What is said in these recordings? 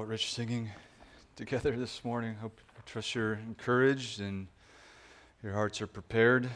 Rich singing together this morning. I trust you're encouraged and your hearts are prepared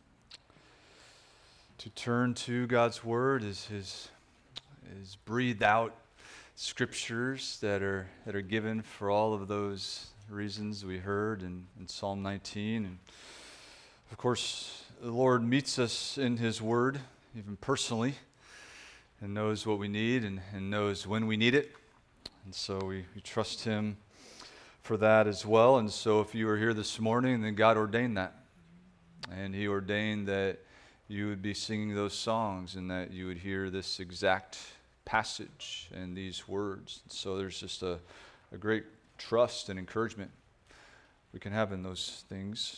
to turn to God's Word as His breathed out scriptures that are given for all of those reasons we heard in Psalm 19. And of course, the Lord meets us in His Word, even personally, and knows what we need and knows when we need it. And so we trust Him for that as well. And so if you are here this morning, then God ordained that. And He ordained that you would be singing those songs and that you would hear this exact passage and these words. So there's just a great trust and encouragement we can have in those things.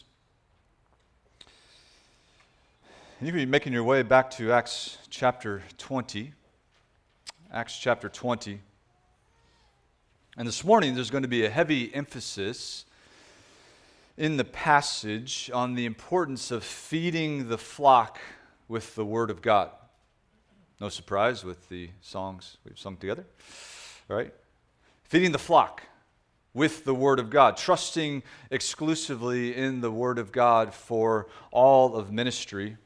And you can be making your way back to Acts chapter 20. Acts chapter 20. And this morning there's going to be a heavy emphasis in the passage on the importance of feeding the flock with the Word of God. No surprise with the songs we've sung together, right? Feeding the flock with the Word of God, trusting exclusively in the Word of God for all of ministry.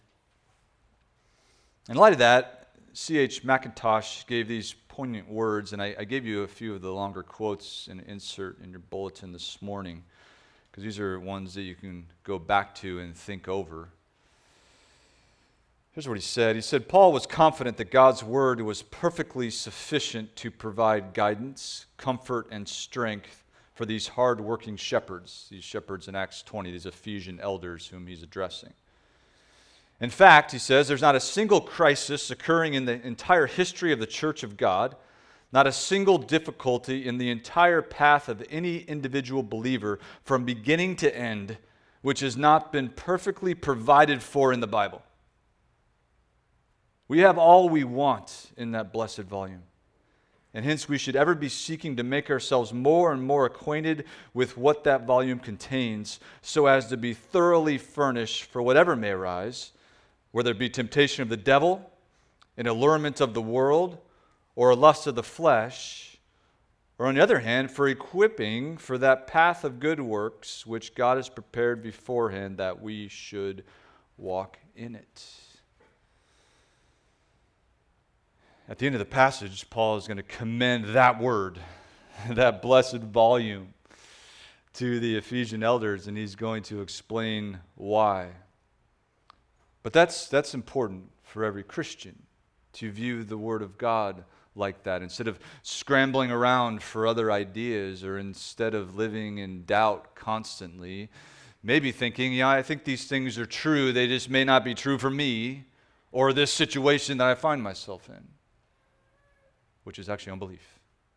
In light of that, C.H. Mackintosh gave these poignant words, and I gave you a few of the longer quotes and insert in your bulletin this morning, because these are ones that you can go back to and think over. Here's what he said. He said, Paul was confident that God's word was perfectly sufficient to provide guidance, comfort, and strength for these hard-working shepherds, these shepherds in Acts 20, these Ephesian elders whom he's addressing. In fact, he says, there's not a single crisis occurring in the entire history of the Church of God, not a single difficulty in the entire path of any individual believer from beginning to end, which has not been perfectly provided for in the Bible. We have all we want in that blessed volume. And hence we should ever be seeking to make ourselves more and more acquainted with what that volume contains so as to be thoroughly furnished for whatever may arise, whether it be temptation of the devil, an allurement of the world, or a lust of the flesh, or on the other hand, for equipping for that path of good works which God has prepared beforehand that we should walk in it. At the end of the passage, Paul is going to commend that word, that blessed volume, to the Ephesian elders, and he's going to explain why. But that's important for every Christian, to view the Word of God like that, instead of scrambling around for other ideas, or instead of living in doubt constantly, maybe thinking, yeah, I think these things are true, they just may not be true for me, or this situation that I find myself in, which is actually unbelief.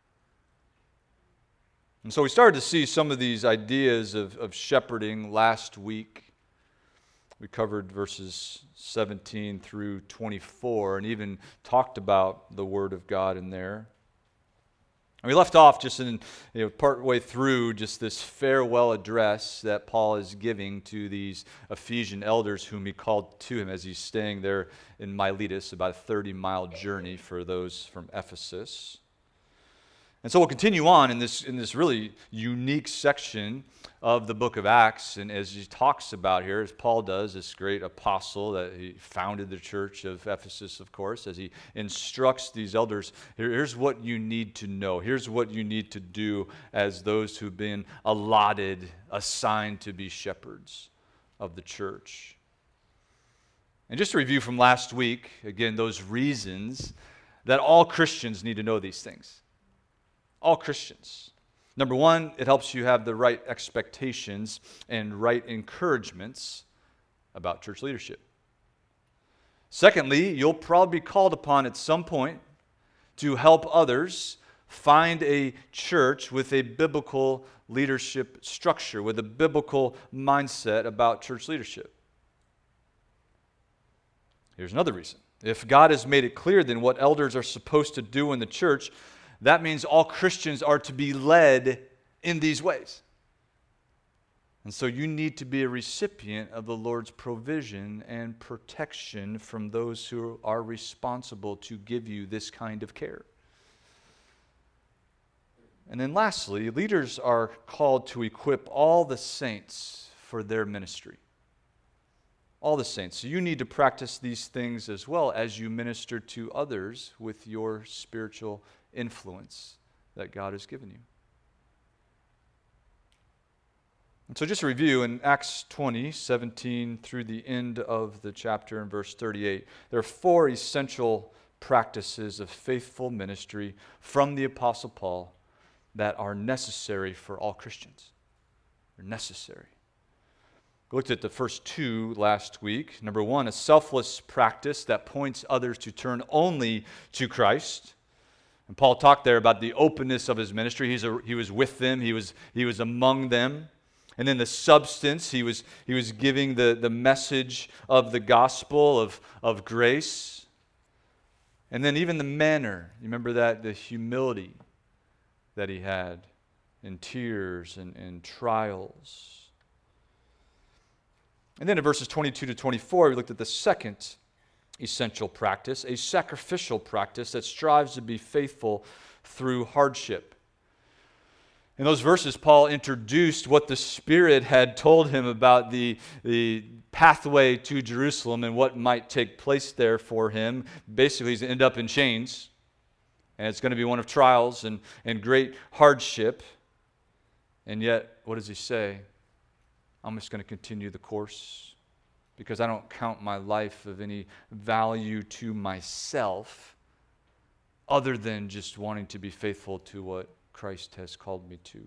And so we started to see some of these ideas of shepherding last week. We covered verses 17 through 24 and even talked about the Word of God in there. And we left off just in part way through just this farewell address that Paul is giving to these Ephesian elders whom he called to him as he's staying there in Miletus, about a 30-mile journey for those from Ephesus. And so we'll continue on in this really unique section of the book of Acts, and as he talks about here, as Paul does, this great apostle that he founded the church of Ephesus, of course, as he instructs these elders, here's what you need to know, here's what you need to do as those who've been assigned to be shepherds of the church. And just to review from last week, again, those reasons that all Christians need to know these things. All Christians. Number one, it helps you have the right expectations and right encouragements about church leadership. Secondly, you'll probably be called upon at some point to help others find a church with a biblical leadership structure, with a biblical mindset about church leadership. Here's another reason. If God has made it clear then what elders are supposed to do in the church, that means all Christians are to be led in these ways. And so you need to be a recipient of the Lord's provision and protection from those who are responsible to give you this kind of care. And then lastly, leaders are called to equip all the saints for their ministry. All the saints. So you need to practice these things as well as you minister to others with your spiritual influence that God has given you. And so just to review, in Acts 20:17 through the end of the chapter in verse 38, there are 4 essential practices of faithful ministry from the Apostle Paul that are necessary for all Christians. They're necessary. We looked at the first 2 last week. Number 1, a selfless practice that points others to turn only to Christ. And Paul talked there about the openness of his ministry. He was with them. He was among them. And then the substance, he was giving the message of the gospel of grace. And then even the manner. You remember that? The humility that he had in tears and trials. And then in verses 22 to 24, we looked at the second essential practice, a sacrificial practice that strives to be faithful through hardship. In those verses, Paul introduced what the Spirit had told him about the pathway to Jerusalem and what might take place there for him. Basically, he's going to end up in chains, and it's going to be one of trials and great hardship. And yet, what does he say? I'm just going to continue the course because I don't count my life of any value to myself other than just wanting to be faithful to what Christ has called me to.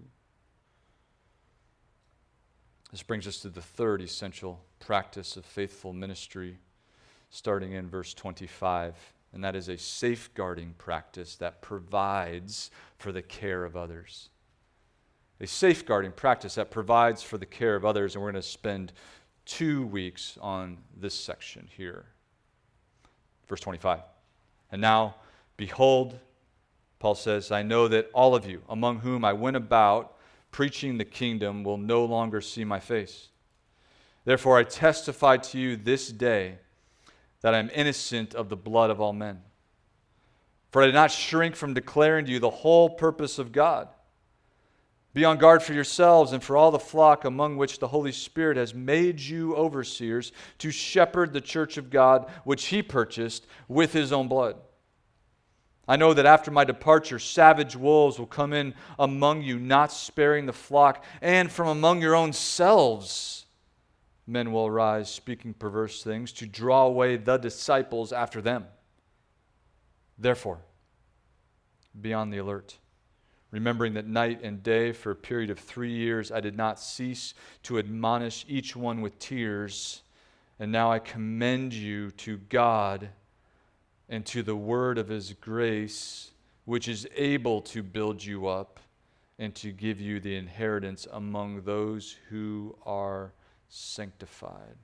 This brings us to the third essential practice of faithful ministry, starting in verse 25, and that is a safeguarding practice that provides for the care of others. A safeguarding practice that provides for the care of others, and we're going to spend 2 weeks on this section here. Verse 25. And now, behold, Paul says, I know that all of you, among whom I went about preaching the kingdom, will no longer see my face. Therefore I testify to you this day that I am innocent of the blood of all men. For I did not shrink from declaring to you the whole purpose of God. Be on guard for yourselves and for all the flock among which the Holy Spirit has made you overseers to shepherd the church of God, which he purchased with his own blood. I know that after my departure, savage wolves will come in among you, not sparing the flock, and from among your own selves men will arise, speaking perverse things, to draw away the disciples after them. Therefore, be on the alert, remembering that night and day for a period of 3 years I did not cease to admonish each one with tears, and now I commend you to God and to the word of his grace, which is able to build you up and to give you the inheritance among those who are sanctified.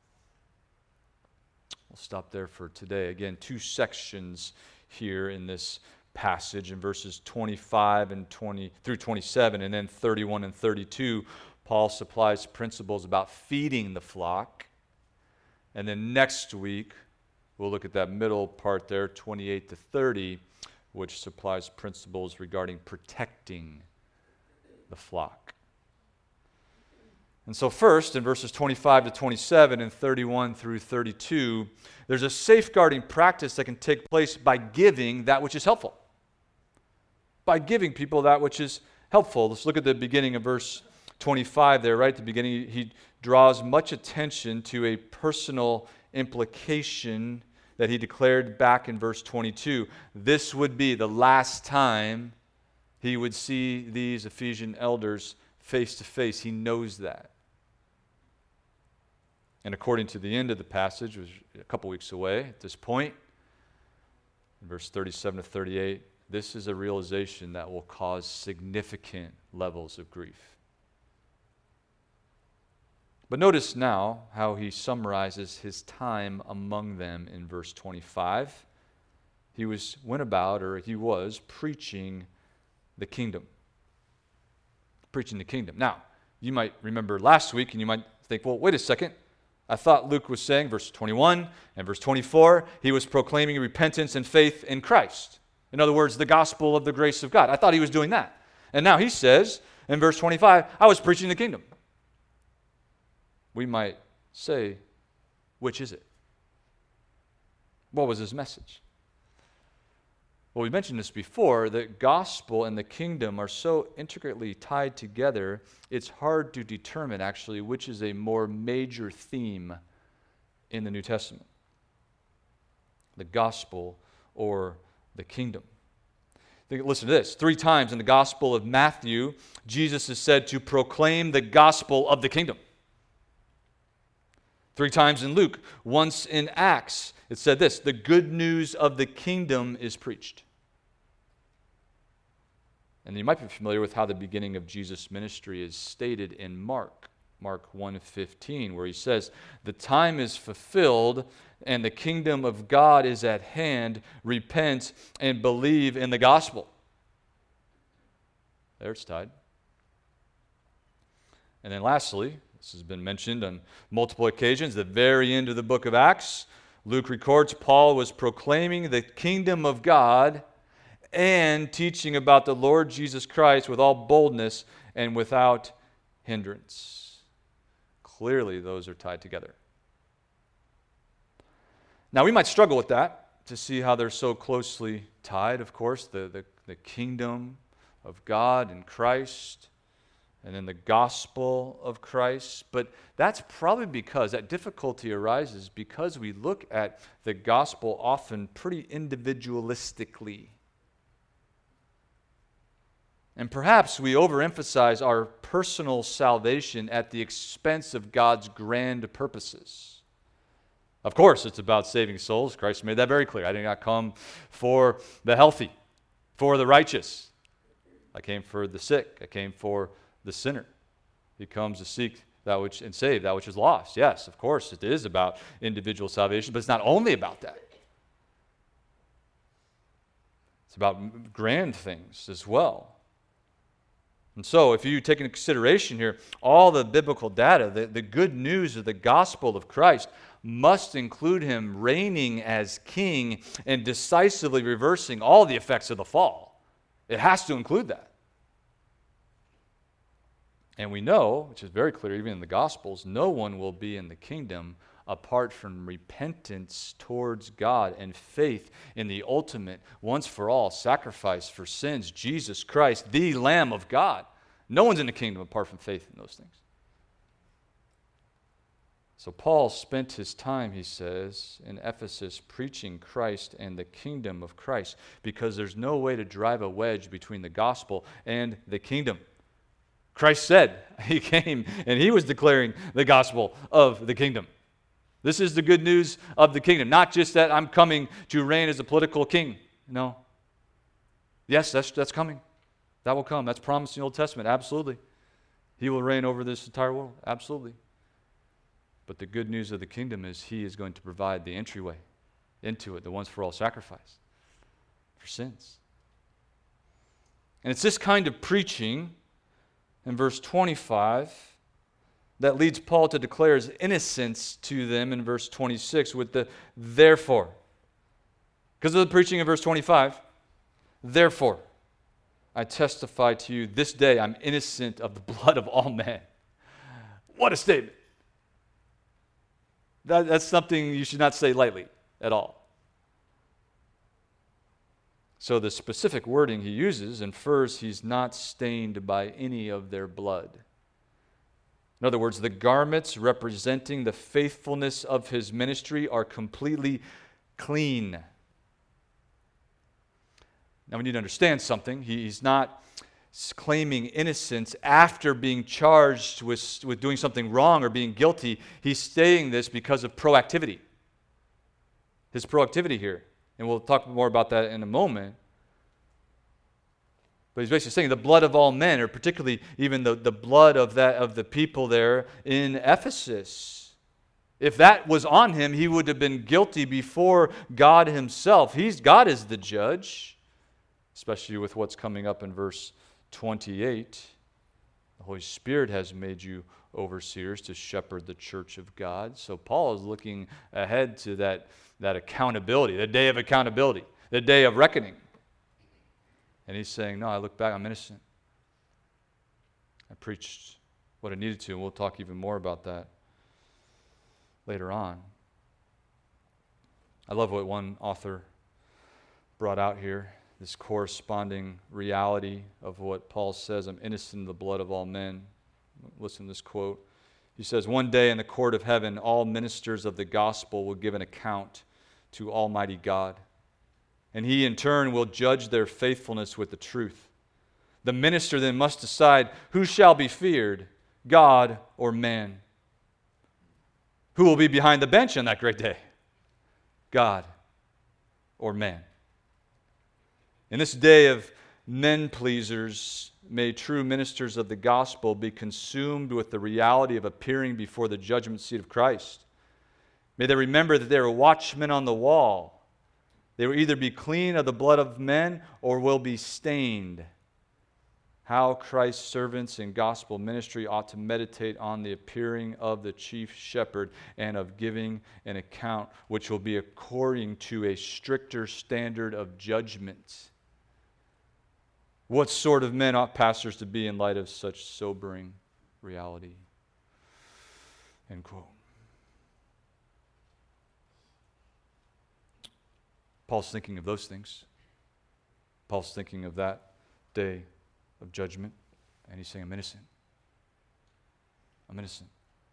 We'll stop there for today. Again, 2 sections here in this passage in verses 25 and 20 through 27, and then 31 and 32. Paul supplies principles about feeding the flock. And then next week, we'll look at that middle part there, 28 to 30, which supplies principles regarding protecting the flock. And so first, in verses 25 to 27 and 31 through 32, there's a safeguarding practice that can take place by giving that which is helpful. By giving people that which is helpful. Let's look at the beginning of verse 25 there, right at the beginning. He draws much attention to a personal implication that he declared back in verse 22. This would be the last time he would see these Ephesian elders face to face. He knows that. And according to the end of the passage, which was a couple weeks away at this point, in verse 37 to 38, this is a realization that will cause significant levels of grief. But notice now how he summarizes his time among them in verse 25. He was preaching the kingdom. Preaching the kingdom. Now, you might remember last week and you might think, well, wait a second. I thought Luke was saying, verse 21 and verse 24, he was proclaiming repentance and faith in Christ. In other words, the gospel of the grace of God. I thought he was doing that. And now he says in verse 25, I was preaching the kingdom. We might say, which is it? What was his message? Well, we mentioned this before, the gospel and the kingdom are so intricately tied together, it's hard to determine actually which is a more major theme in the New Testament, the gospel or the kingdom. Listen to this. 3 times in the Gospel of Matthew, Jesus is said to proclaim the gospel of the kingdom. 3 times in Luke. Once in Acts, it said this, the good news of the kingdom is preached. And you might be familiar with how the beginning of Jesus' ministry is stated in Mark 1:15, where he says, the time is fulfilled and the kingdom of God is at hand. Repent and believe in the gospel. There it's tied. And then lastly, this has been mentioned on multiple occasions, the very end of the book of Acts, Luke records Paul was proclaiming the kingdom of God and teaching about the Lord Jesus Christ with all boldness and without hindrance. Clearly, those are tied together. Now, we might struggle with that to see how they're so closely tied, of course, the kingdom of God and Christ, and then the gospel of Christ. But that's probably because that difficulty arises because we look at the gospel often pretty individualistically. And perhaps we overemphasize our personal salvation at the expense of God's grand purposes. Of course, it's about saving souls. Christ made that very clear. I did not come for the healthy, for the righteous. I came for the sick. I came for the sinner. He comes to seek that which and save that which is lost. Yes, of course, it is about individual salvation, but it's not only about that. It's about grand things as well. And so, if you take into consideration here all the biblical data, the good news of the gospel of Christ must include him reigning as king and decisively reversing all the effects of the fall. It has to include that. And we know, which is very clear even in the Gospels, no one will be in the kingdom apart from repentance towards God and faith in the ultimate, once-for-all sacrifice for sins, Jesus Christ, the Lamb of God. No one's in the kingdom apart from faith in those things. So Paul spent his time, he says, in Ephesus preaching Christ and the kingdom of Christ because there's no way to drive a wedge between the gospel and the kingdom. Christ said he came and he was declaring the gospel of the kingdom. This is the good news of the kingdom. Not just that I'm coming to reign as a political king. No. Yes, that's coming. That will come. That's promised in the Old Testament. Absolutely. He will reign over this entire world. Absolutely. But the good news of the kingdom is he is going to provide the entryway into it, the once-for-all sacrifice for sins. And it's this kind of preaching in verse 25 that leads Paul to declare his innocence to them in verse 26 with the therefore. Because of the preaching in verse 25, therefore, I testify to you this day I'm innocent of the blood of all men. What a statement. That's something you should not say lightly at all. So the specific wording he uses infers he's not stained by any of their blood. In other words, the garments representing the faithfulness of his ministry are completely clean. Now we need to understand something. He's not claiming innocence after being charged with doing something wrong or being guilty. He's saying this because of proactivity. His proactivity here. And we'll talk more about that in a moment. But he's basically saying the blood of all men, or particularly even the blood of the people there in Ephesus. If that was on him, he would have been guilty before God himself. God is the judge, especially with what's coming up in verse 28. The Holy Spirit has made you overseers to shepherd the church of God. So Paul is looking ahead to that accountability, the day of accountability, the day of reckoning. And he's saying, no, I look back, I'm innocent. I preached what I needed to, and we'll talk even more about that later on. I love what one author brought out here, this corresponding reality of what Paul says, I'm innocent in the blood of all men. Listen to this quote. He says, one day in the court of heaven, all ministers of the gospel will give an account to Almighty God, and he in turn will judge their faithfulness with the truth. The minister then must decide who shall be feared, God or man. Who will be behind the bench on that great day? God or man. In this day of men pleasers, may true ministers of the gospel be consumed with the reality of appearing before the judgment seat of Christ. May they remember that they are watchmen on the wall. They will either be clean of the blood of men or will be stained. How Christ's servants in gospel ministry ought to meditate on the appearing of the chief shepherd and of giving an account, which will be according to a stricter standard of judgment. What sort of men ought pastors to be in light of such sobering reality? End quote. Paul's thinking of those things. Paul's thinking of that day of judgment, and he's saying, I'm innocent. I'm innocent.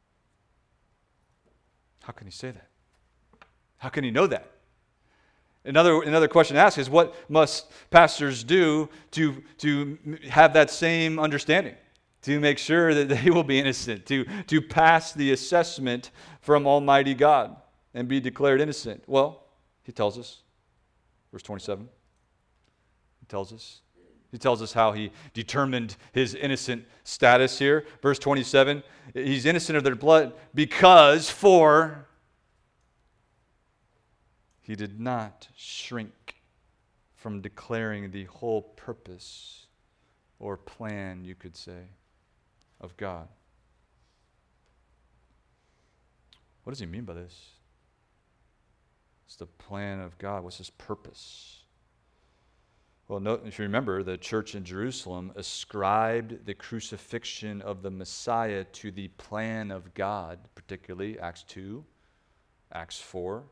How can he say that? How can he know that? Another question to ask is, what must pastors do to have that same understanding, to make sure that they will be innocent, to pass the assessment from Almighty God and be declared innocent? Well, he tells us, verse 27, he tells us how he determined his innocent status here. Verse 27, he's innocent of their blood because he did not shrink from declaring the whole purpose or plan, you could say, of God. What does he mean by this? It's the plan of God. What's his purpose? Well, note, if you remember, the church in Jerusalem ascribed the crucifixion of the Messiah to the plan of God, particularly Acts 2, Acts 4.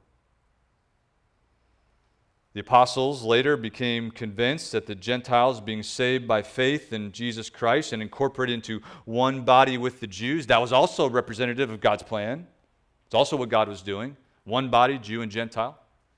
The apostles later became convinced that the Gentiles being saved by faith in Jesus Christ and incorporated into one body with the Jews, that was also representative of God's plan. It's also what God was doing. One body, Jew and Gentile.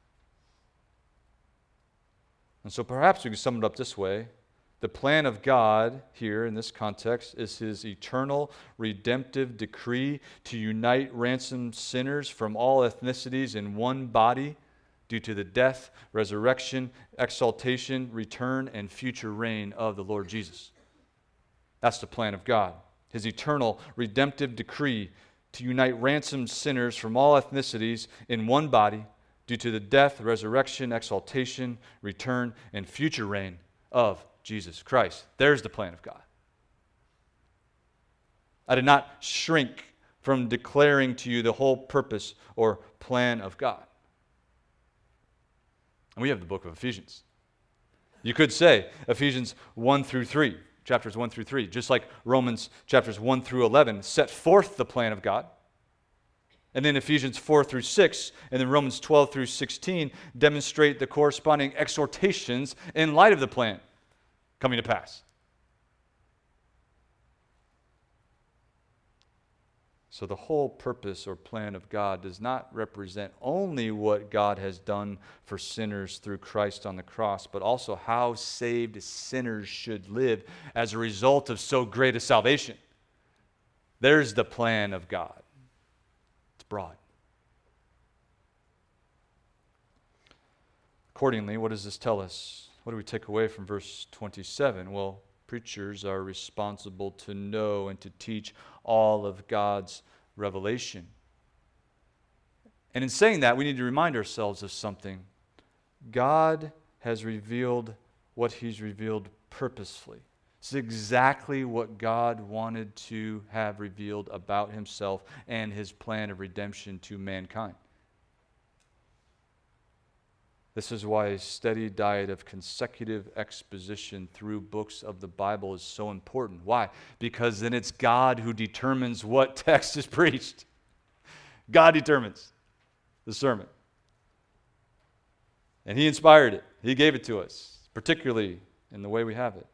And so perhaps we can sum it up this way. The plan of God here in this context is his eternal redemptive decree to unite ransomed sinners from all ethnicities in one body due to the death, resurrection, exaltation, return, and future reign of the Lord Jesus. That's the plan of God. His eternal redemptive decree to unite ransomed sinners from all ethnicities in one body due to the death, resurrection, exaltation, return, and future reign of Jesus Christ. There's the plan of God. I did not shrink from declaring to you the whole purpose or plan of God. And we have the book of Ephesians. You could say Ephesians 1 through 3, chapters 1 through 3, just like Romans chapters 1 through 11 set forth the plan of God. And then Ephesians 4 through 6, and then Romans 12 through 16 demonstrate the corresponding exhortations in light of the plan coming to pass. So the whole purpose or plan of God does not represent only what God has done for sinners through Christ on the cross, but also how saved sinners should live as a result of so great a salvation. There's the plan of God. Broad. Accordingly, what does this tell us? What do we take away from verse 27? Well, preachers are responsible to know and to teach all of God's revelation. And in saying that, we need to remind ourselves of something. God has revealed what he's revealed purposefully. It's exactly what God wanted to have revealed about himself and his plan of redemption to mankind. This is why a steady diet of consecutive exposition through books of the Bible is so important. Why? Because then it's God who determines what text is preached. God determines the sermon. And He inspired it. He gave it to us, particularly in the way we have it.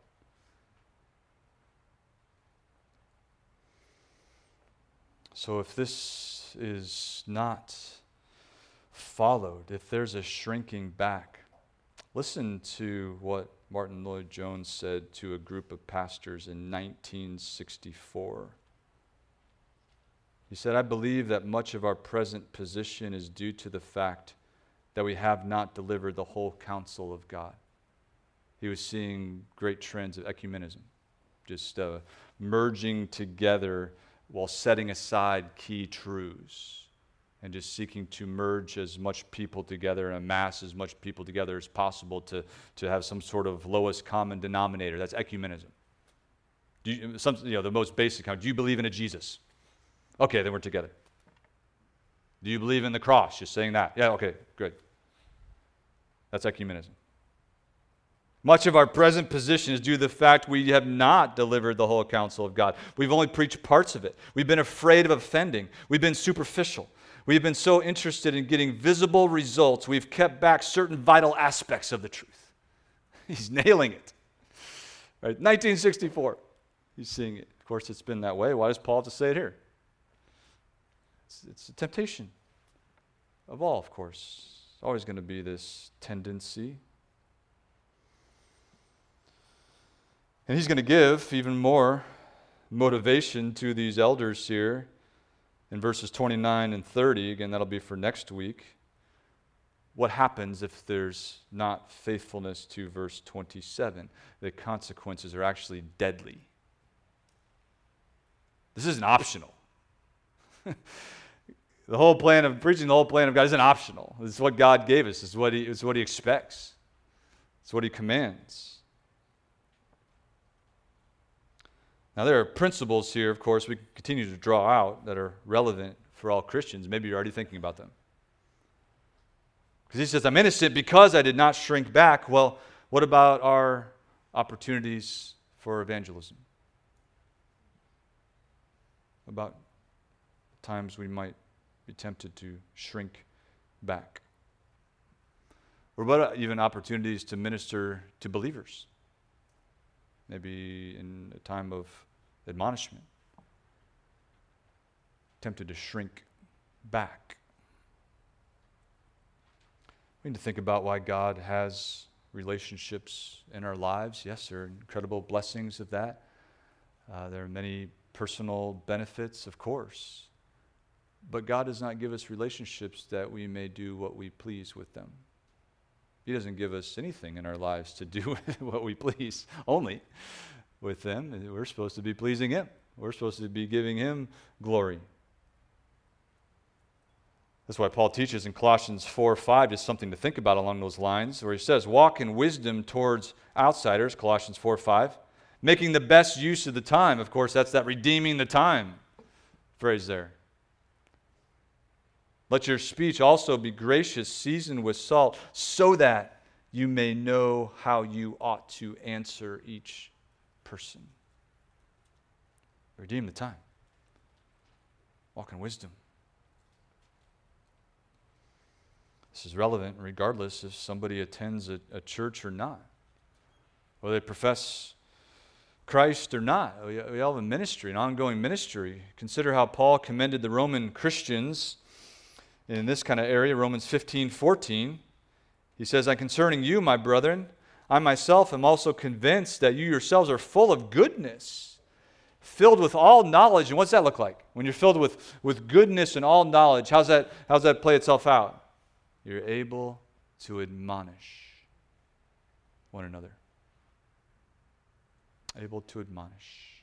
So if this is not followed, if there's a shrinking back, listen to what Martin Lloyd-Jones said to a group of pastors in 1964. He said, "I believe that much of our present position is due to the fact that we have not delivered the whole counsel of God." He was seeing great trends of ecumenism, just merging together while setting aside key truths and just seeking to merge as much people together and amass as much people together as possible to have some sort of lowest common denominator. That's ecumenism. The most basic kind. Do you believe in a Jesus? Okay, then we're together. Do you believe in the cross? Just saying that. Yeah, okay, good. That's ecumenism. Much of our present position is due to the fact we have not delivered the whole counsel of God. We've only preached parts of it. We've been afraid of offending. We've been superficial. We've been so interested in getting visible results, we've kept back certain vital aspects of the truth. He's nailing it. Right? 1964. He's seeing it. Of course, it's been that way. Why does Paul have to say it here? It's a temptation of all, of course. It's always going to be this tendency. And he's going to give even more motivation to these elders here in verses 29 and 30. Again, that'll be for next week. What happens if there's not faithfulness to verse 27? The consequences are actually deadly. This isn't optional. The whole plan of preaching the whole plan of God isn't optional. This is what God gave us. This is what He expects. It's what He commands. Now, there are principles here, of course, we continue to draw out that are relevant for all Christians. Maybe you're already thinking about them. Because he says, I'm innocent because I did not shrink back. Well, what about our opportunities for evangelism? About times we might be tempted to shrink back. Or about even opportunities to minister to believers? Maybe in a time of admonishment, tempted to shrink back. We need to think about why God has relationships in our lives. Yes, there are incredible blessings of that. There are many personal benefits, of course. But God does not give us relationships that we may do what we please with them. He doesn't give us anything in our lives to do what we please only with them. We're supposed to be pleasing Him. We're supposed to be giving Him glory. That's why Paul teaches in Colossians 4:5, just something to think about along those lines, where he says, walk in wisdom towards outsiders, Colossians 4:5, making the best use of the time. Of course, that's that redeeming the time phrase there. Let your speech also be gracious, seasoned with salt, so that you may know how you ought to answer each person. Redeem the time. Walk in wisdom. This is relevant regardless if somebody attends a church or not, whether they profess Christ or not. We all have a ministry, an ongoing ministry. Consider how Paul commended the Roman Christians in this kind of area, Romans 15:14, he says, "And concerning you, my brethren, I myself am also convinced that you yourselves are full of goodness, filled with all knowledge." And what's that look like? When you're filled with goodness and all knowledge, how's that play itself out? You're able to admonish one another. Able to admonish.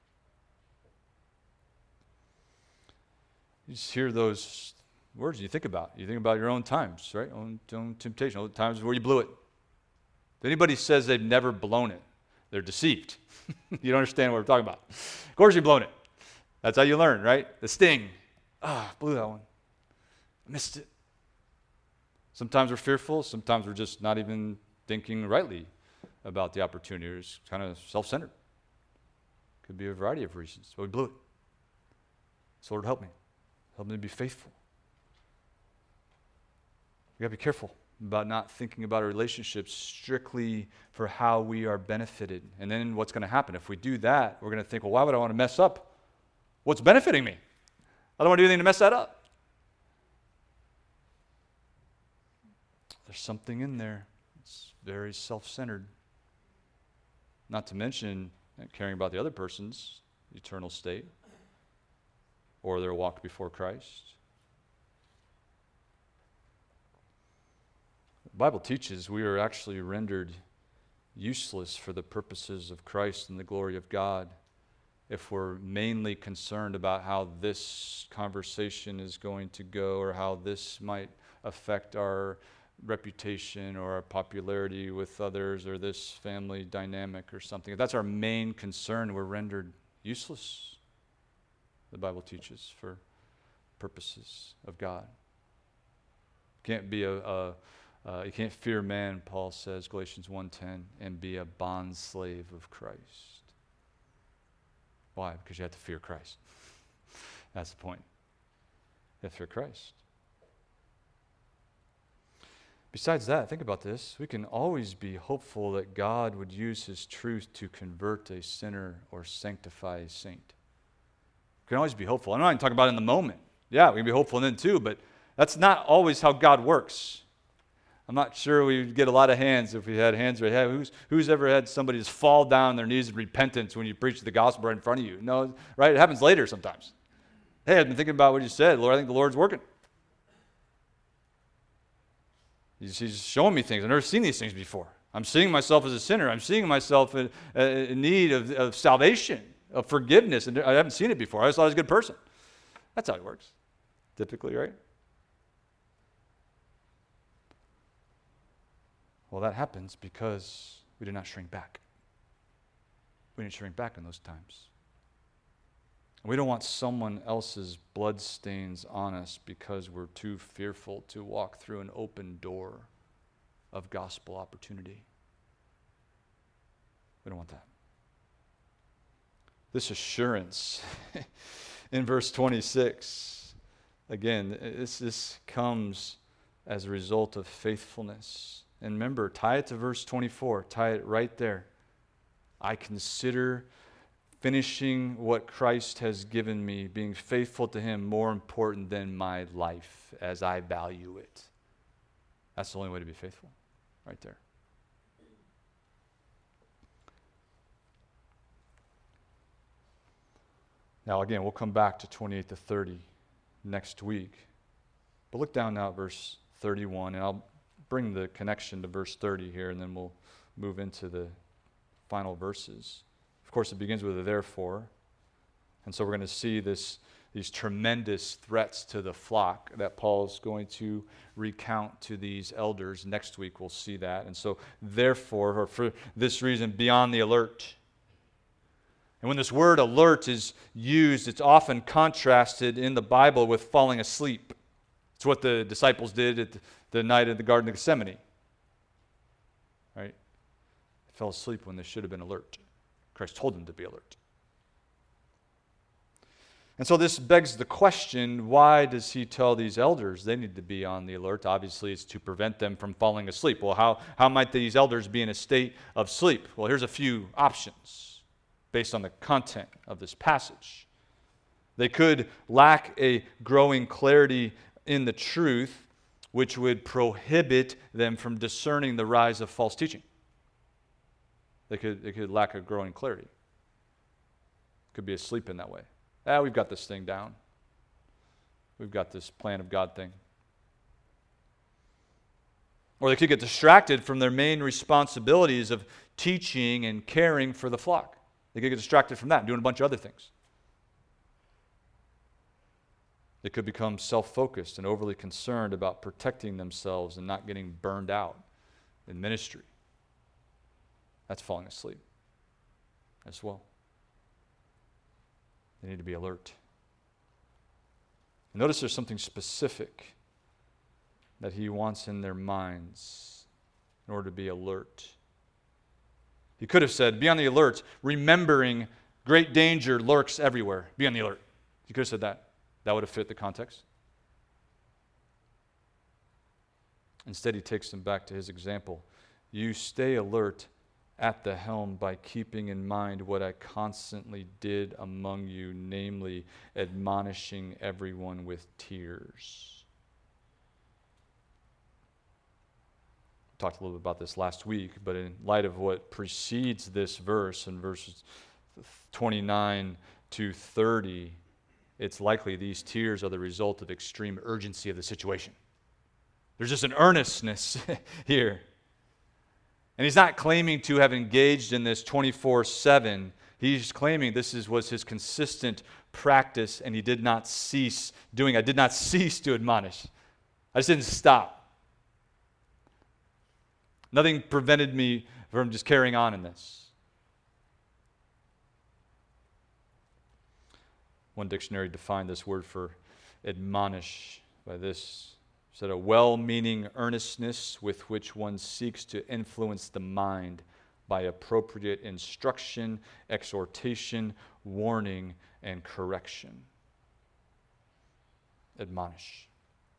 You just hear those words you think about. You think about your own times, right? Own temptation, all the times where you blew it. If anybody says they've never blown it, they're deceived. You don't understand what we're talking about. Of course you've blown it. That's how you learn, right? The sting. Blew that one. I missed it. Sometimes we're fearful. Sometimes we're just not even thinking rightly about the opportunity. We're just kind of self-centered. Could be a variety of reasons, but we blew it. So Lord, help me. Help me to be faithful. We got to be careful about not thinking about our relationships strictly for how we are benefited. And then what's going to happen? If we do that, we're going to think, well, why would I want to mess up what's benefiting me? I don't want to do anything to mess that up. There's something in there. It's very self-centered. Not to mention caring about the other person's eternal state or their walk before Christ. The Bible teaches we are actually rendered useless for the purposes of Christ and the glory of God if we're mainly concerned about how this conversation is going to go or how this might affect our reputation or our popularity with others or this family dynamic or something. If that's our main concern, we're rendered useless, the Bible teaches, for purposes of God. Can't be you can't fear man, Paul says, Galatians 1:10, and be a bond slave of Christ. Why? Because you have to fear Christ. That's the point. You have to fear Christ. Besides that, think about this. We can always be hopeful that God would use his truth to convert a sinner or sanctify a saint. We can always be hopeful. I'm not even talking about it in the moment. Yeah, we can be hopeful then too, but that's not always how God works. I'm not sure we'd get a lot of hands if we had hands right. Hey, who's ever had somebody just fall down on their knees in repentance when you preach the gospel right in front of you? No, right? It happens later sometimes. Hey, I've been thinking about what you said. Lord, I think the Lord's working. He's showing me things. I've never seen these things before. I'm seeing myself as a sinner. I'm seeing myself in need of salvation, of forgiveness. And I haven't seen it before. I just thought I was a good person. That's how it works, typically, right? Well, that happens because we do not shrink back. We didn't shrink back in those times. We don't want someone else's bloodstains on us because we're too fearful to walk through an open door of gospel opportunity. We don't want that. This assurance in verse 26, again, this comes as a result of faithfulness. And remember, tie it to verse 24. Tie it right there. I consider finishing what Christ has given me, being faithful to him, more important than my life as I value it. That's the only way to be faithful, right there. Now, again, we'll come back to 28 to 30 next week. But look down now at verse 31, and I'll bring the connection to verse 30 here, and then we'll move into the final verses. Of course, it begins with a therefore. And so we're going to see these tremendous threats to the flock that Paul's going to recount to these elders. Next week we'll see that. And so therefore, or for this reason, be on the alert. And when this word alert is used, it's often contrasted in the Bible with falling asleep. It's what the disciples did at the night in the Garden of Gethsemane. Right? They fell asleep when they should have been alert. Christ told them to be alert. And so this begs the question, why does he tell these elders they need to be on the alert? Obviously, it's to prevent them from falling asleep. Well, how might these elders be in a state of sleep? Well, here's a few options based on the content of this passage. They could lack a growing clarity in the truth, which would prohibit them from discerning the rise of false teaching. They could lack a growing clarity. Could be asleep in that way. We've got this thing down. We've got this plan of God thing. Or they could get distracted from their main responsibilities of teaching and caring for the flock. They could get distracted from that and doing a bunch of other things. They could become self-focused and overly concerned about protecting themselves and not getting burned out in ministry. That's falling asleep as well. They need to be alert. And notice there's something specific that he wants in their minds in order to be alert. He could have said, be on the alert, remembering great danger lurks everywhere. Be on the alert. He could have said that. That would have fit the context. Instead, he takes them back to his example. You stay alert at the helm by keeping in mind what I constantly did among you, namely admonishing everyone with tears. We talked a little bit about this last week, but in light of what precedes this verse in verses 29 to 30, it's likely these tears are the result of extreme urgency of the situation. There's just an earnestness here. And he's not claiming to have engaged in this 24/7. He's claiming this was his consistent practice, and he did not cease doing. I did not cease to admonish. I just didn't stop. Nothing prevented me from just carrying on in this. One dictionary defined this word for admonish by this. Said a well-meaning earnestness with which one seeks to influence the mind by appropriate instruction, exhortation, warning, and correction. Admonish.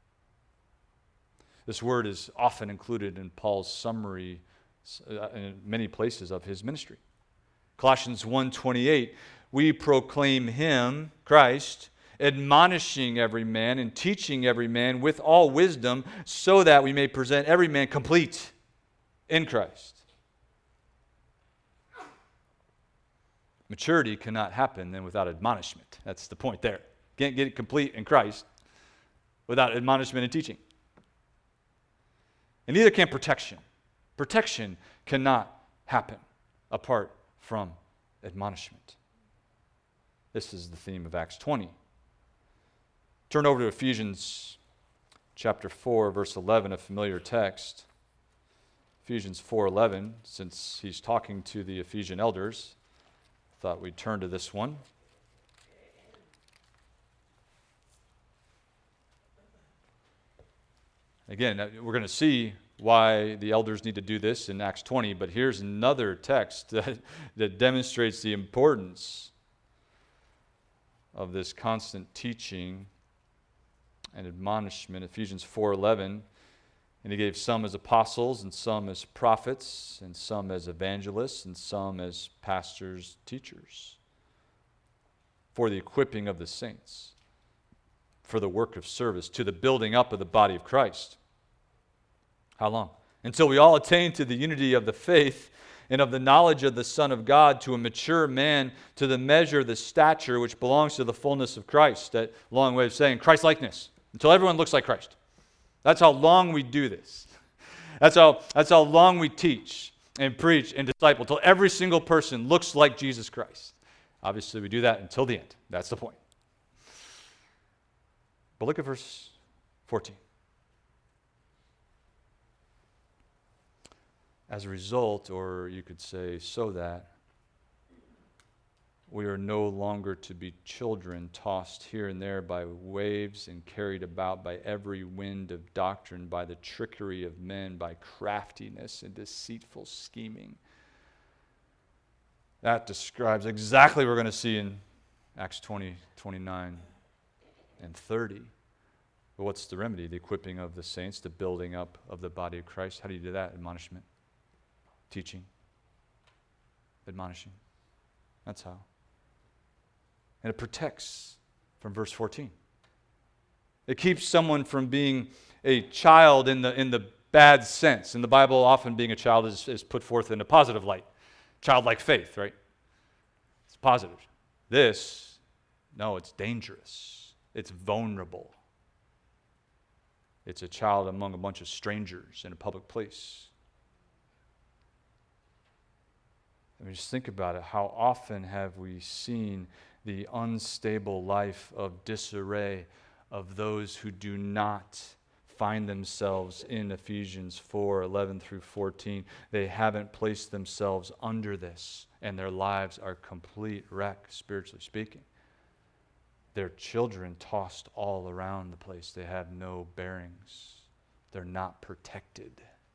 This word is often included in Paul's summary in many places of his ministry. Colossians 1:28, we proclaim him, Christ, admonishing every man and teaching every man with all wisdom, so that we may present every man complete in Christ. Maturity cannot happen then without admonishment. That's the point there. Can't get it complete in Christ without admonishment and teaching. And neither can protection. Protection cannot happen apart from admonishment. This is the theme of Acts 20. Turn over to Ephesians chapter 4, verse 11, a familiar text. Ephesians 4:11, since he's talking to the Ephesian elders, thought we'd turn to this one. Again, we're going to see why the elders need to do this in Acts 20, but here's another text that demonstrates the importance of this constant teaching and admonishment. Ephesians 4:11, and he gave some as apostles, and some as prophets, and some as evangelists, and some as pastors, teachers, for the equipping of the saints, for the work of service, to the building up of the body of Christ. How long? Until we all attain to the unity of the faith and of the knowledge of the Son of God, to a mature man, to the measure of the stature which belongs to the fullness of Christ. That long way of saying Christ-likeness. Until everyone looks like Christ. That's how long we do this. That's how long we teach and preach and disciple, until every single person looks like Jesus Christ. Obviously, we do that until the end. That's the point. But look at verse 14. As a result, or you could say, so that we are no longer to be children tossed here and there by waves and carried about by every wind of doctrine, by the trickery of men, by craftiness and deceitful scheming. That describes exactly what we're going to see in Acts 20, 29, and 30. But what's the remedy? The equipping of the saints, the building up of the body of Christ. How do you do that? Admonishment. Teaching. Admonishing. That's how. And it protects from verse 14. It keeps someone from being a child in the bad sense. In the Bible, often being a child is put forth in a positive light. Childlike faith, right? It's positive. This, no, it's dangerous. It's vulnerable. It's a child among a bunch of strangers in a public place. I mean, just think about it. How often have we seen the unstable life of disarray of those who do not find themselves in Ephesians 4:11 through 14. They haven't placed themselves under this, and their lives are complete wreck, spiritually speaking. Their children tossed all around the place. They have no bearings. They're not protected.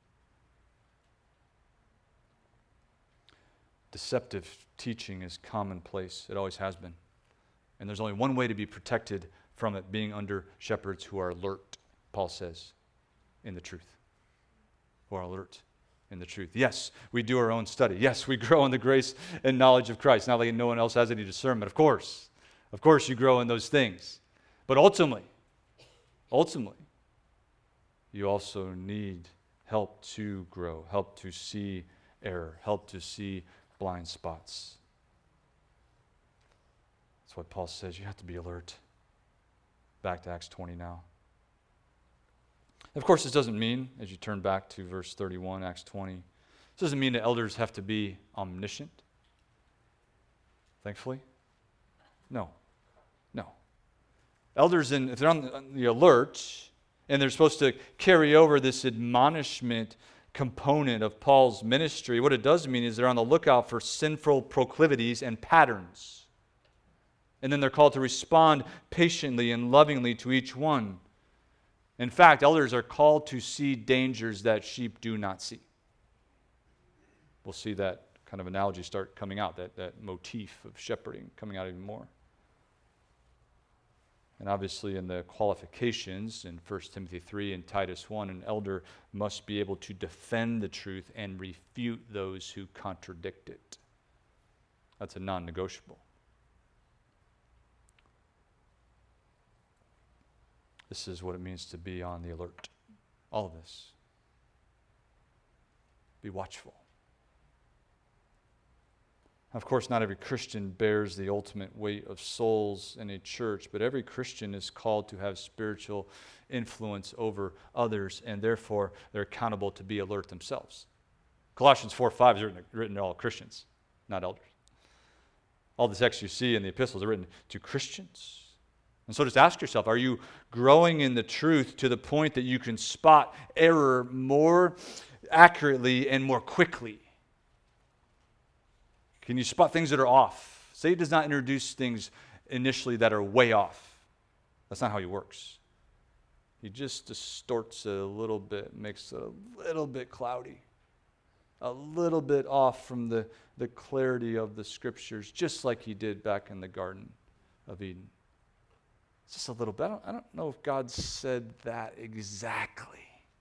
Deceptive teaching is commonplace. It always has been. And there's only one way to be protected from it, being under shepherds who are alert, Paul says, in the truth. Who are alert in the truth. Yes, we do our own study. Yes, we grow in the grace and knowledge of Christ. Not like no one else has any discernment. Of course you grow in those things. But ultimately, you also need help to grow, help to see error, help to see blind spots. That's what Paul says. You have to be alert. Back to Acts 20 now. Of course, this doesn't mean, as you turn back to verse 31, Acts 20, this doesn't mean that elders have to be omniscient. Thankfully. No. Elders, if they're on the alert, and they're supposed to carry over this admonishment component of Paul's ministry, what it does mean is they're on the lookout for sinful proclivities and patterns. And then they're called to respond patiently and lovingly to each one. In fact, elders are called to see dangers that sheep do not see. We'll see that kind of analogy start coming out, that motif of shepherding coming out even more. And obviously in the qualifications in 1 Timothy 3 and Titus 1, an elder must be able to defend the truth and refute those who contradict it. That's a non-negotiable. This is what it means to be on the alert. All of this. Be watchful. Of course, not every Christian bears the ultimate weight of souls in a church, but every Christian is called to have spiritual influence over others, and therefore they're accountable to be alert themselves. Colossians 4:5 is written to all Christians, not elders. All the texts you see in the epistles are written to Christians. And so just ask yourself, are you growing in the truth to the point that you can spot error more accurately and more quickly? Can you spot things that are off? Satan does not introduce things initially that are way off. That's not how he works. He just distorts it a little bit, makes it a little bit cloudy, a little bit off from the clarity of the Scriptures, just like he did back in the Garden of Eden. Just a little bit. I don't know if God said that exactly.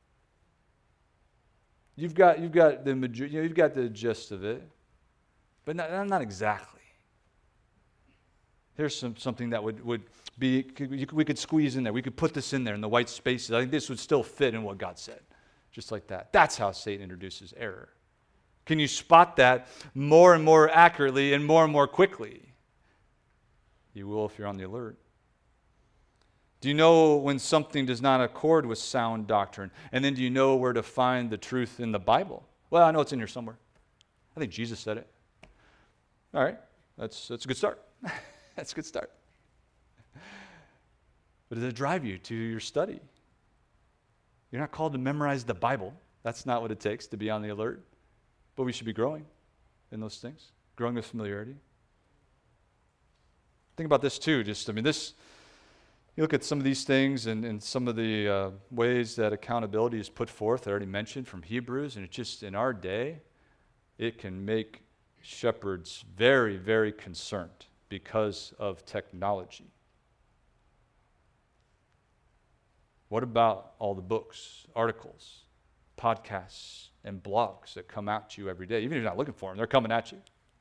You've got the gist of it. But not exactly. Here's something that would be, we could squeeze in there. We could put this in there in the white spaces. I think this would still fit in what God said. Just like that. That's how Satan introduces error. Can you spot that more and more accurately and more quickly? You will if you're on the alert. Do you know when something does not accord with sound doctrine? And then do you know where to find the truth in the Bible? Well, I know it's in here somewhere. I think Jesus said it. All right, that's a good start. That's a good start. But does it drive you to your study? You're not called to memorize the Bible. That's not what it takes to be on the alert. But we should be growing in those things, growing with familiarity. Think about this too. You look at some of these things and some of the ways that accountability is put forth. I already mentioned from Hebrews, and it's just in our day, it can make shepherds very, very concerned because of technology. What about all the books, articles, podcasts, and blogs that come at you every day? Even if you're not looking for them, they're coming at you.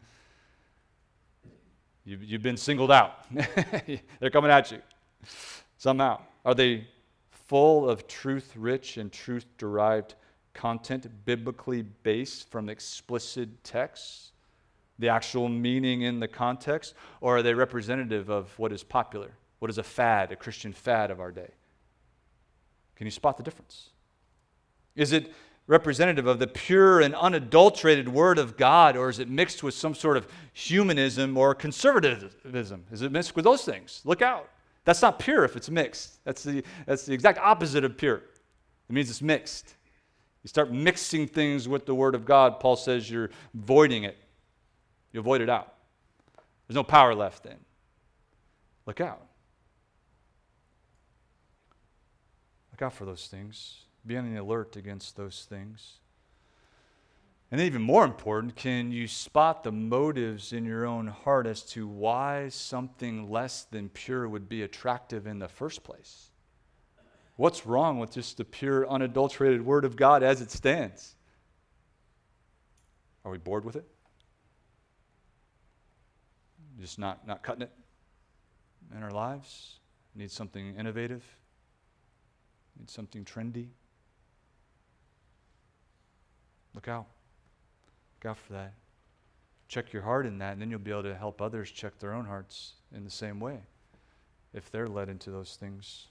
You've been singled out. They're coming at you somehow. Are they full of truth-rich and truth-derived content, biblically based from explicit texts? The actual meaning in the context? Or are they representative of what is popular? What is a fad, a Christian fad of our day? Can you spot the difference? Is it representative of the pure and unadulterated Word of God, or is it mixed with some sort of humanism or conservatism? Is it mixed with those things? Look out. That's not pure if it's mixed. That's the exact opposite of pure. It means it's mixed. You start mixing things with the Word of God, Paul says you're voiding it. You void it out. There's no power left then. Look out. Look out for those things. Be on the alert against those things. And even more important, can you spot the motives in your own heart as to why something less than pure would be attractive in the first place? What's wrong with just the pure, unadulterated Word of God as it stands? Are we bored with it? Just not cutting it in our lives? Need something innovative? Need something trendy? Look out. Look out for that. Check your heart in that, and then you'll be able to help others check their own hearts in the same way if they're led into those things.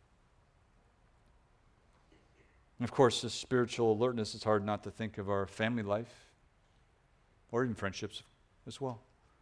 And of course, this spiritual alertness, it's hard not to think of our family life or even friendships as well.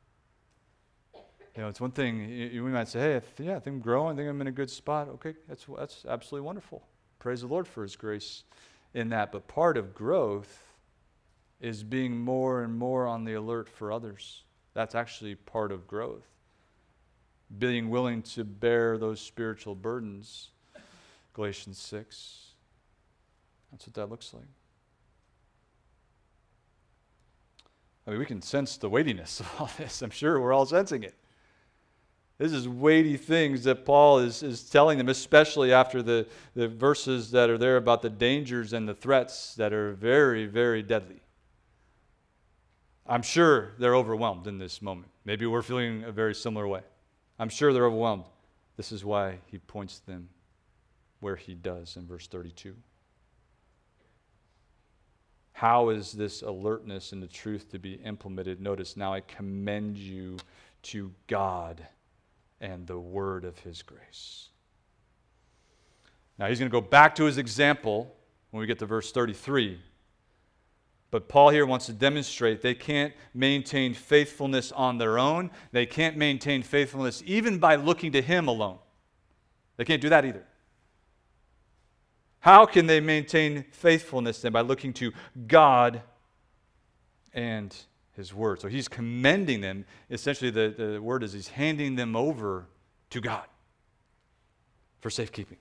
It's one thing, we might say, hey, I think I'm growing, I think I'm in a good spot. Okay, that's absolutely wonderful. Praise the Lord for His grace in that. But part of growth is being more and more on the alert for others. That's actually part of growth. Being willing to bear those spiritual burdens. Galatians 6. That's what that looks like. I mean, we can sense the weightiness of all this. I'm sure we're all sensing it. This is weighty things that Paul is telling them, especially after the verses that are there about the dangers and the threats that are very, very deadly. I'm sure they're overwhelmed in this moment. Maybe we're feeling a very similar way. I'm sure they're overwhelmed. This is why he points them where he does in verse 32. How is this alertness and the truth to be implemented? Notice, now I commend you to God and the word of His grace. Now he's going to go back to his example when we get to verse 33. But Paul here wants to demonstrate they can't maintain faithfulness on their own. They can't maintain faithfulness even by looking to Him alone. They can't do that either. How can they maintain faithfulness then? By looking to God and His Word. So he's commending them. Essentially, the word is he's handing them over to God for safekeeping.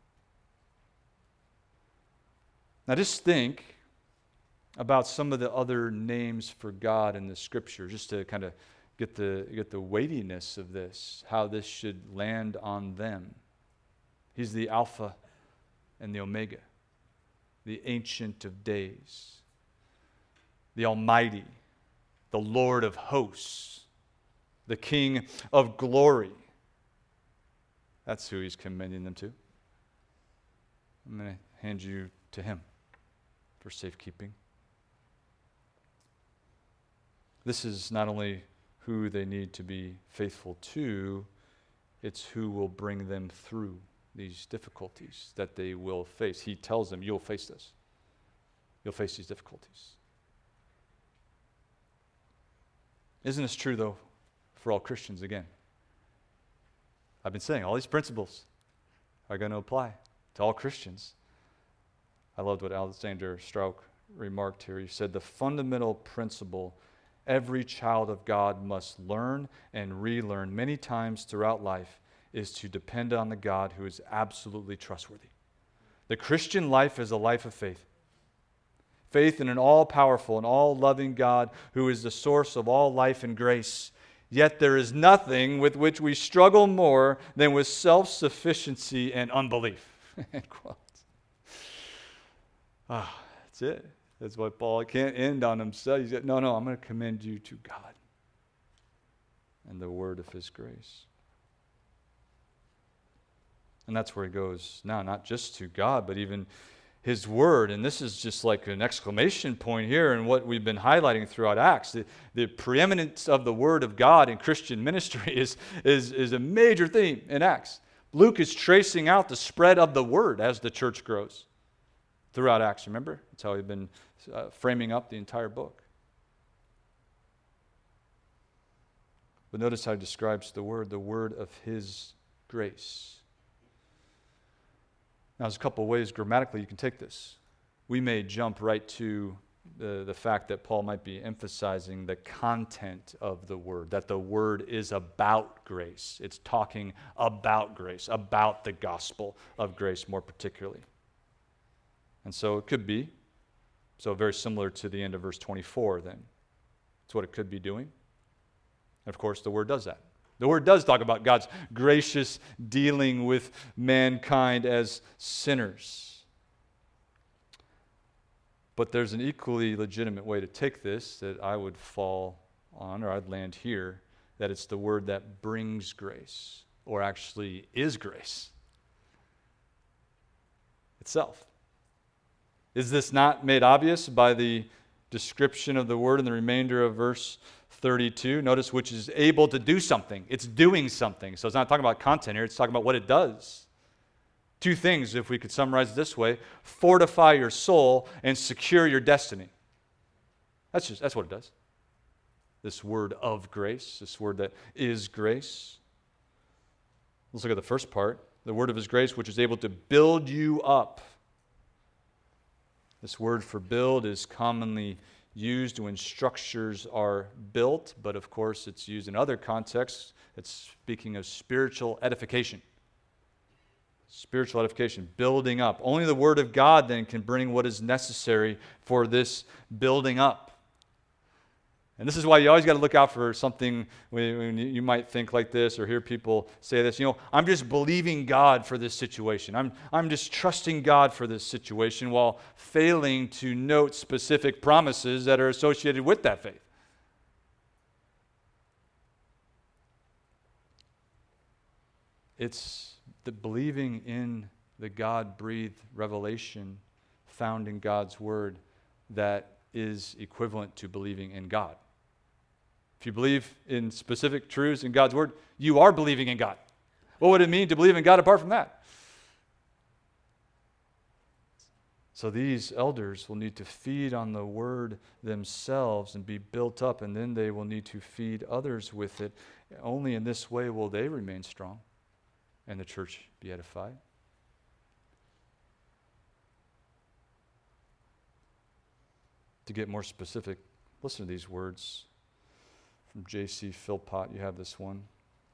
Now just think about some of the other names for God in the Scripture, just to kind of get the weightiness of this, how this should land on them. He's the Alpha and the Omega, the Ancient of Days, the Almighty, the Lord of Hosts, the King of Glory. That's who he's commending them to. I'm going to hand you to Him for safekeeping. This is not only who they need to be faithful to, it's who will bring them through these difficulties that they will face. He tells them, you'll face this. You'll face these difficulties. Isn't this true, though, for all Christians again? I've been saying all these principles are going to apply to all Christians. I loved what Alexander Strauch remarked here. He said, the fundamental principle every child of God must learn and relearn many times throughout life is to depend on the God who is absolutely trustworthy. The Christian life is a life of faith. Faith in an all-powerful and all-loving God who is the source of all life and grace. Yet there is nothing with which we struggle more than with self-sufficiency and unbelief. End quote. That's it. That's why Paul can't end on himself. He said, no, I'm going to commend you to God and the word of His grace. And that's where he goes now, not just to God, but even His Word. And this is just like an exclamation point here in what we've been highlighting throughout Acts. The preeminence of the Word of God in Christian ministry is a major theme in Acts. Luke is tracing out the spread of the Word as the church grows throughout Acts. Remember? That's how we've been framing up the entire book. But notice how he describes the word of His grace. Now, there's a couple of ways grammatically you can take this. We may jump right to the fact that Paul might be emphasizing the content of the word, that the word is about grace. It's talking about grace, about the gospel of grace more particularly. And so it could be. So very similar to the end of verse 24 then. It's what it could be doing. And of course, the Word does that. The Word does talk about God's gracious dealing with mankind as sinners. But there's an equally legitimate way to take this that I would fall on, or I'd land here, that it's the Word that brings grace, or actually is grace itself. Is this not made obvious by the description of the Word in the remainder of verse 32? Notice which is able to do something. It's doing something. So it's not talking about content here, it's talking about what it does. Two things, if we could summarize it this way: fortify your soul and secure your destiny. That's what it does. This word of grace, this word that is grace. Let's look at the first part. The word of his grace, which is able to build you up. This word for build is commonly used when structures are built, but of course it's used in other contexts. It's speaking of spiritual edification. Spiritual edification, building up. Only the Word of God then can bring what is necessary for this building up. And this is why you always got to look out for something when you might think like this or hear people say this. I'm just believing God for this situation. I'm just trusting God for this situation, while failing to note specific promises that are associated with that faith. It's the believing in the God-breathed revelation found in God's Word that is equivalent to believing in God. If you believe in specific truths in God's Word, you are believing in God. What would it mean to believe in God apart from that? So these elders will need to feed on the Word themselves and be built up, and then they will need to feed others with it. Only in this way will they remain strong and the church be edified. To get more specific, listen to these words from J.C. Philpott. You have this one.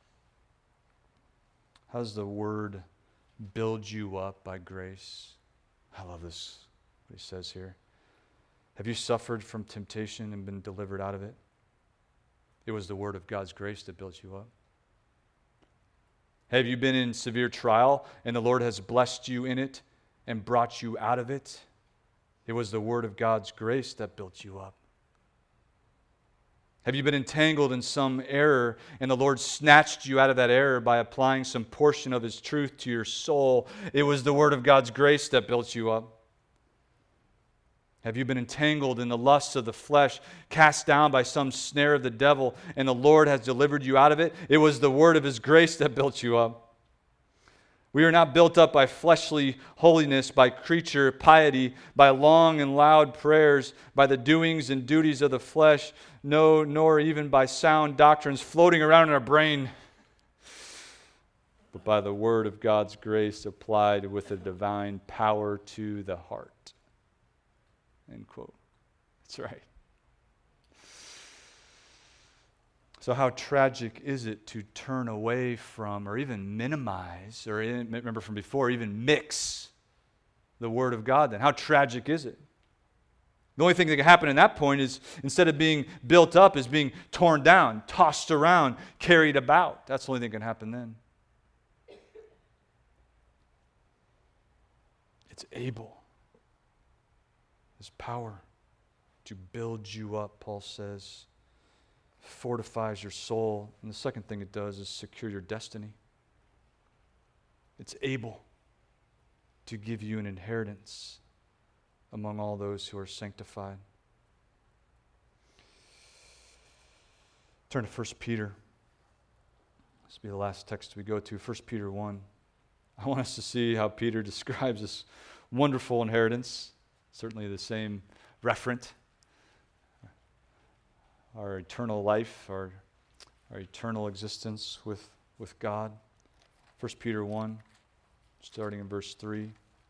How does the Word build you up by grace? I love this, what he says here. Have you suffered from temptation and been delivered out of it? It was the Word of God's grace that built you up. Have you been in severe trial and the Lord has blessed you in it and brought you out of it? It was the Word of God's grace that built you up. Have you been entangled in some error and the Lord snatched you out of that error by applying some portion of His truth to your soul? It was the Word of God's grace that built you up. Have you been entangled in the lusts of the flesh, cast down by some snare of the devil, and the Lord has delivered you out of it? It was the word of His grace that built you up. We are not built up by fleshly holiness, by creature piety, by long and loud prayers, by the doings and duties of the flesh, no, nor even by sound doctrines floating around in our brain, but by the word of God's grace applied with a divine power to the heart. End quote. That's right. So how tragic is it to turn away from, or even minimize, or remember from before, even mix the Word of God then? How tragic is it? The only thing that can happen in that point is, instead of being built up, is being torn down, tossed around, carried about. That's the only thing that can happen then. It's able. His power to build you up, Paul says, fortifies your soul. And the second thing it does is secure your destiny. It's able to give you an inheritance among all those who are sanctified. Turn to 1 Peter. This will be the last text we go to, 1 Peter 1. I want us to see how Peter describes this wonderful inheritance. Certainly the same referent. Our eternal life, our eternal existence with God. 1 Peter 1, starting in verse 3.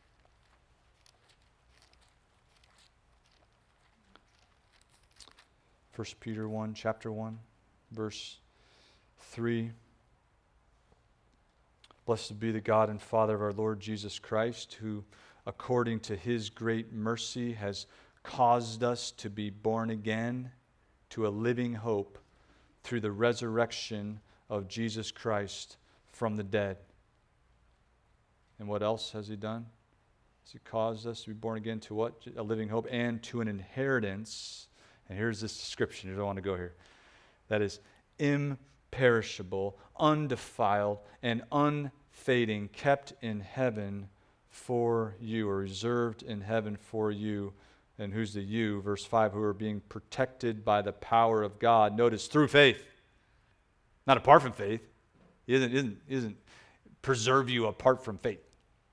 First Peter 1, chapter 1, verse 3. Blessed be the God and Father of our Lord Jesus Christ, who according to his great mercy, has caused us to be born again to a living hope through the resurrection of Jesus Christ from the dead. And what else has he done? Has he caused us to be born again to what? A living hope and to an inheritance. And here's this description. You don't want to go here. That is imperishable, undefiled, and unfading, kept in heaven for you, or reserved in heaven for you. And who's the you? Verse 5, who are being protected by the power of God. Notice, through faith. Not apart from faith. He doesn't preserve you apart from faith.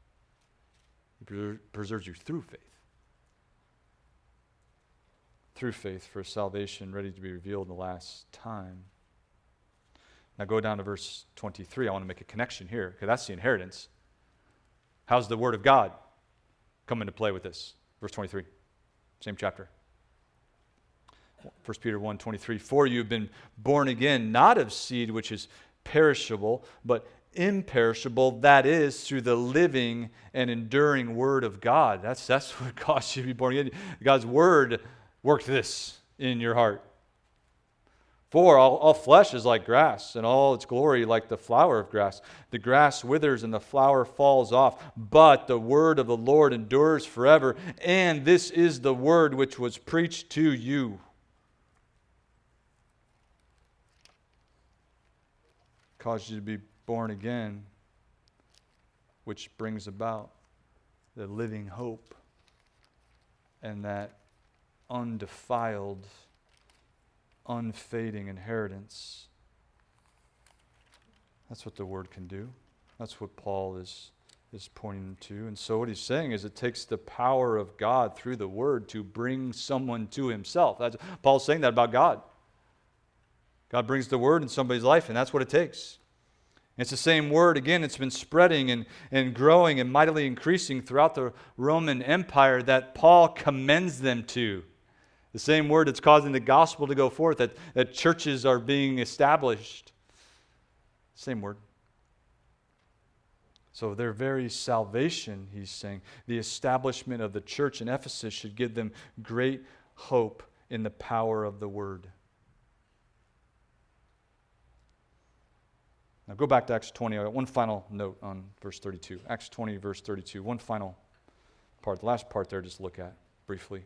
He preserves you through faith. Through faith for salvation ready to be revealed in the last time. Now go down to verse 23. I want to make a connection here, because that's the inheritance. How's the Word of God come into play with this? Verse 23. Same chapter. 1 Peter 1:23. For you have been born again, not of seed which is perishable, but imperishable, that is, through the living and enduring Word of God. That's what caused you to be born again. God's Word worked this in your heart. For all flesh is like grass, and all its glory like the flower of grass. The grass withers and the flower falls off, but the word of the Lord endures forever. And this is the word which was preached to you. Caused you to be born again, which brings about the living hope and that undefiled, unfading inheritance. That's what the Word can do. That's what Paul is pointing to. And so what he's saying is it takes the power of God through the Word to bring someone to himself. Paul's saying that about God. God brings the Word in somebody's life, and that's what it takes. It's the same Word, again, it's been spreading and growing and mightily increasing throughout the Roman Empire that Paul commends them to. The same Word that's causing the gospel to go forth, that churches are being established. Same Word. So their very salvation, he's saying, the establishment of the church in Ephesus should give them great hope in the power of the Word. Now go back to Acts 20. I got one final note on verse 32. Acts 20, verse 32. One final part. The last part there, just look at briefly.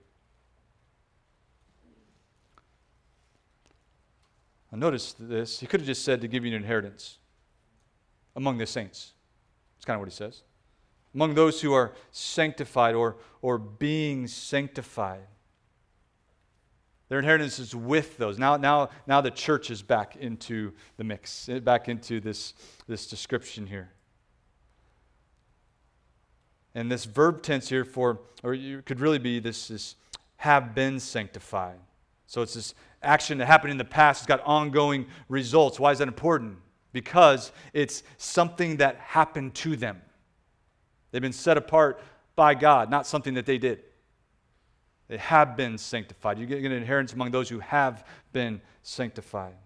Now notice this. He could have just said to give you an inheritance among the saints. That's kind of what he says. Among those who are sanctified or being sanctified. Their inheritance is with those. Now the church is back into the mix, back into this description here. And this verb tense here or you could really be this have been sanctified. So it's this action that happened in the past. It's got ongoing results. Why is that important? Because it's something that happened to them. They've been set apart by God, not something that they did. They have been sanctified. You get an inheritance among those who have been sanctified.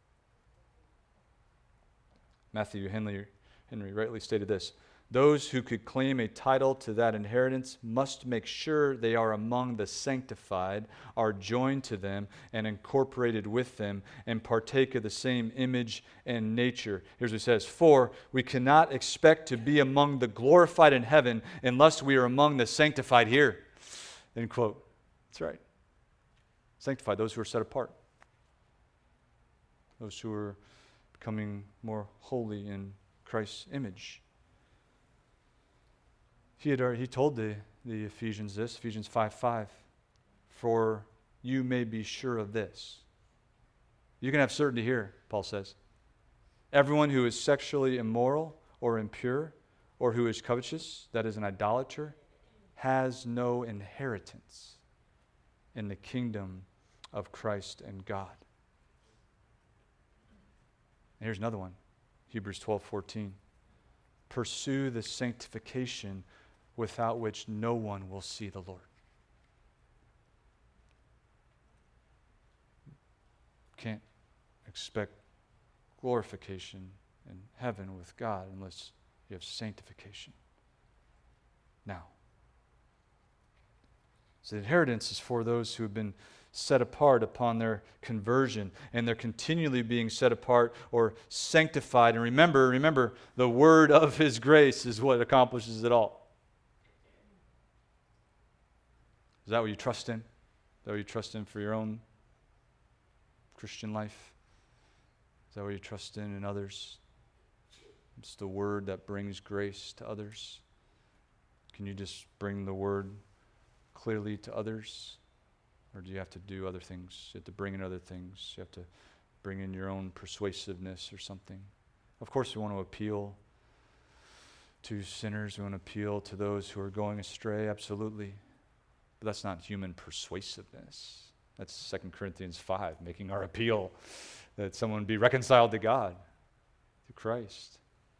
Matthew Henry rightly stated this. Those who could claim a title to that inheritance must make sure they are among the sanctified, are joined to them and incorporated with them, and partake of the same image and nature. Here's what it says, for we cannot expect to be among the glorified in heaven unless we are among the sanctified here. End quote. That's right. Sanctified, those who are set apart. Those who are becoming more holy in Christ's image. He told the Ephesians this, Ephesians 5:5, for you may be sure of this. You can have certainty here, Paul says. Everyone who is sexually immoral or impure or who is covetous, that is an idolater, has no inheritance in the kingdom of Christ and God. And here's another one, Hebrews 12:14. Pursue the sanctification without which no one will see the Lord. Can't expect glorification in heaven with God unless you have sanctification now The inheritance is for those who have been set apart upon their conversion, and they're continually being set apart or sanctified. And remember, the word of His grace is what accomplishes it all. Is that what you trust in? Is that what you trust in for your own Christian life? Is that what you trust in others? It's the word that brings grace to others. Can you just bring the word clearly to others? Or do you have to do other things? You have to bring in other things. You have to bring in your own persuasiveness or something. Of course, we want to appeal to sinners. We want to appeal to those who are going astray, absolutely. But that's not human persuasiveness. That's 2 Corinthians 5, making our appeal that someone be reconciled to God through Christ.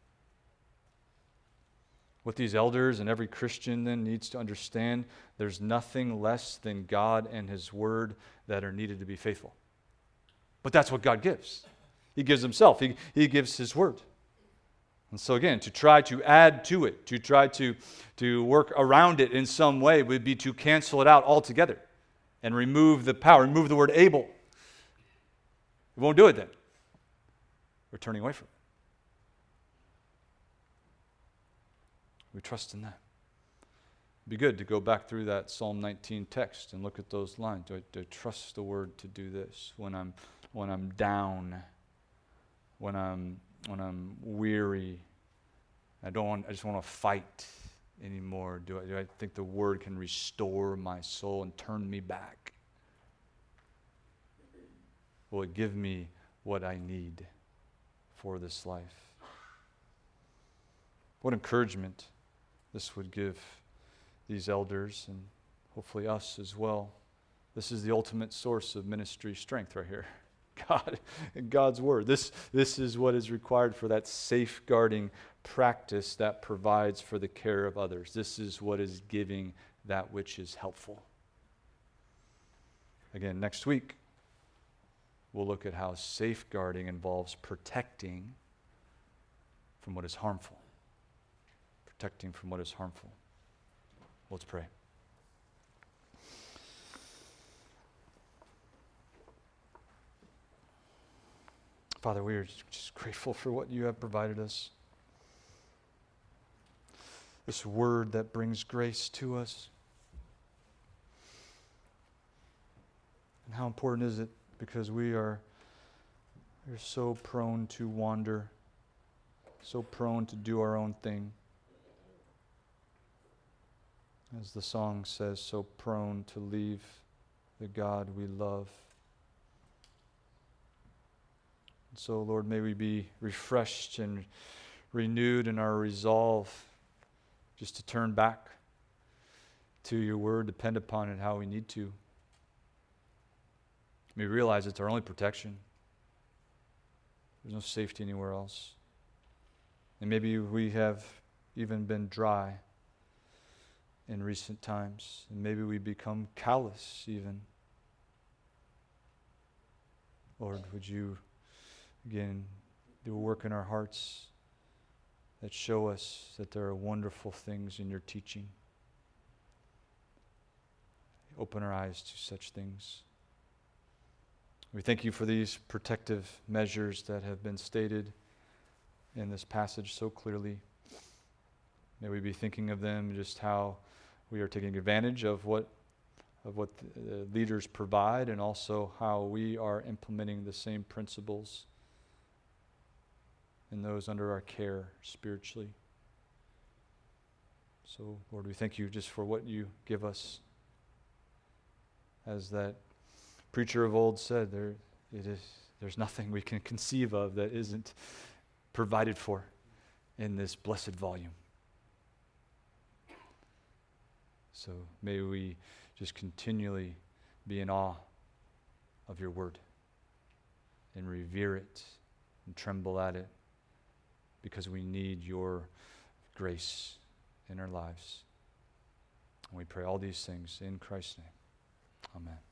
What these elders and every Christian then needs to understand, there's nothing less than God and His Word that are needed to be faithful. But that's what God gives. He gives Himself. He gives His Word. And so again, to try to add to it, to try to work around it in some way would be to cancel it out altogether and remove the power, remove the word able. We won't do it then. We're turning away from it. We trust in that. It'd be good to go back through that Psalm 19 text and look at those lines. Do I trust the word to do this when I'm down, when I'm weary? I just want to fight anymore. Do I think the word can restore my soul and turn me back? Will it give me what I need for this life? What encouragement this would give these elders and hopefully us as well. This is the ultimate source of ministry strength right here. God and God's Word. This is what is required for that safeguarding practice that provides for the care of others. This is what is giving that which is helpful. Again, next week, we'll look at how safeguarding involves protecting from what is harmful. Protecting from what is harmful. Let's pray. Father, we are just grateful for what you have provided us. This word that brings grace to us. And how important is it? Because we're so prone to wander, so prone to do our own thing. As the song says, so prone to leave the God we love. And so, Lord, may we be refreshed and renewed in our resolve just to turn back to your word, depend upon it how we need to. May we realize it's our only protection. There's no safety anywhere else. And maybe we have even been dry in recent times, and maybe we become callous even. Lord, would you again do a work in our hearts that show us that there are wonderful things in your teaching. Open our eyes to such things. We thank you for these protective measures that have been stated in this passage so clearly. May we be thinking of them, just how we are taking advantage of what the leaders provide, and also how we are implementing the same principles in those under our care spiritually. So, Lord, we thank you just for what you give us. As that preacher of old said, there's nothing we can conceive of that isn't provided for in this blessed volume. So may we just continually be in awe of your word and revere it and tremble at it, because we need your grace in our lives. And we pray all these things in Christ's name. Amen.